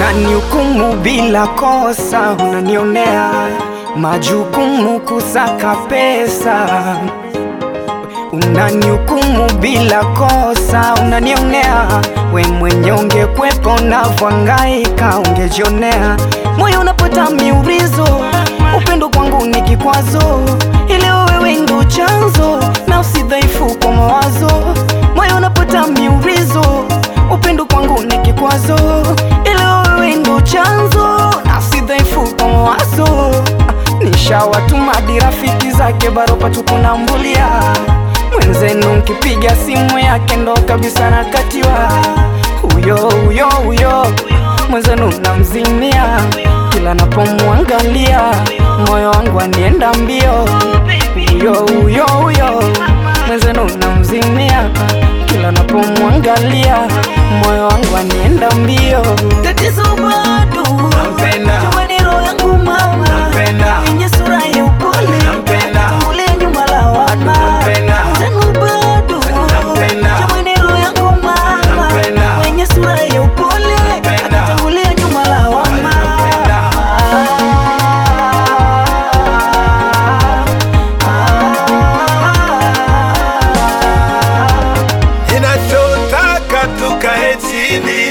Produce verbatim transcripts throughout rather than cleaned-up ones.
Unanihukumu bila kosa, unanionea majukumu kusaka pesa. Unanihukumu bila kosa, unanionea we mwenye ungekwepo navyohangaika ungejionea. Moyo unapata miurizo, upendo kwangu ni kikwazo, ile wewe ndo chanzo na usidhaifu kwa mawazo. Moyo unapata miurizo, upendo kwangu ni kikwazo, ile wewe ndo chanzo na usidhaifu kwa mawazo. Nishawatuma hadi rafiki zake baropa tukunambulia, mwenzenu mkipiga simu yake ndo kabisa nakatiwa. Huyo huyo huyo mwenzenu namzimia, kila napomwangalia moyo wangu anienda mbio. Huyo huyo huyo mwenzenu namzimia, kila napomwangalia moyo wangu anienda mbio. Tatizo bado nampenda, jamani roho yangu mama nampenda, yenye sura ya upole nampenda, ule nyuma lawama nampenda. Tatizo bado nampenda, jamani roho yangu mama nampenda, yenye sura ya upole nampenda, ule nyuma lawama nampenda. Ninachotaka tukae chini,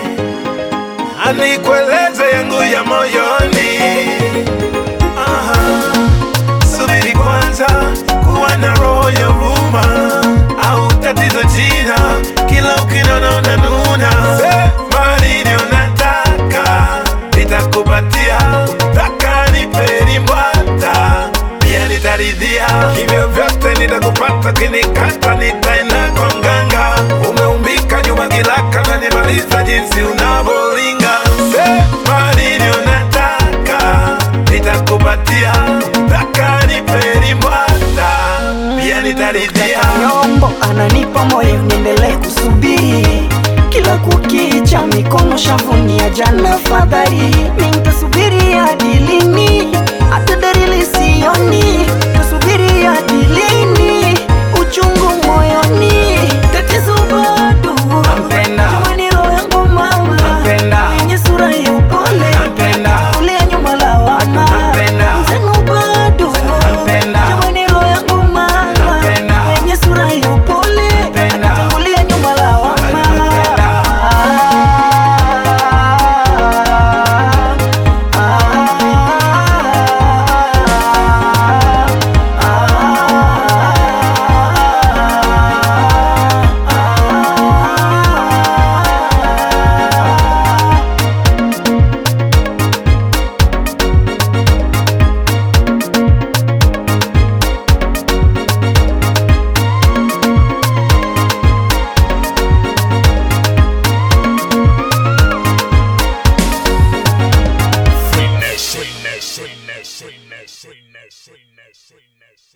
anikueleze yangu ya moyoni. Aha, subiri kwanza, kuwa na roho ya huruma, au tatizo jina, kila ukinona unanuna. Sema nini unataka, nitakupatia, taka nipeni mbwata, pia nitaridhia. Hivyo vyote nitakupata, kinikata nitaenda kwa mganga. Umeumbika nyuma kilaka na nimaliza jinsi unavolinga. Sema nini unataka, nitakupatia, taka nipeni mbwata, pia nitaridhia. Nyombo ananipa moyo niendelee kusubiri, kila kukicha mikono shavuni ya jana fadhali. Mimi nitasubiri hadi lini?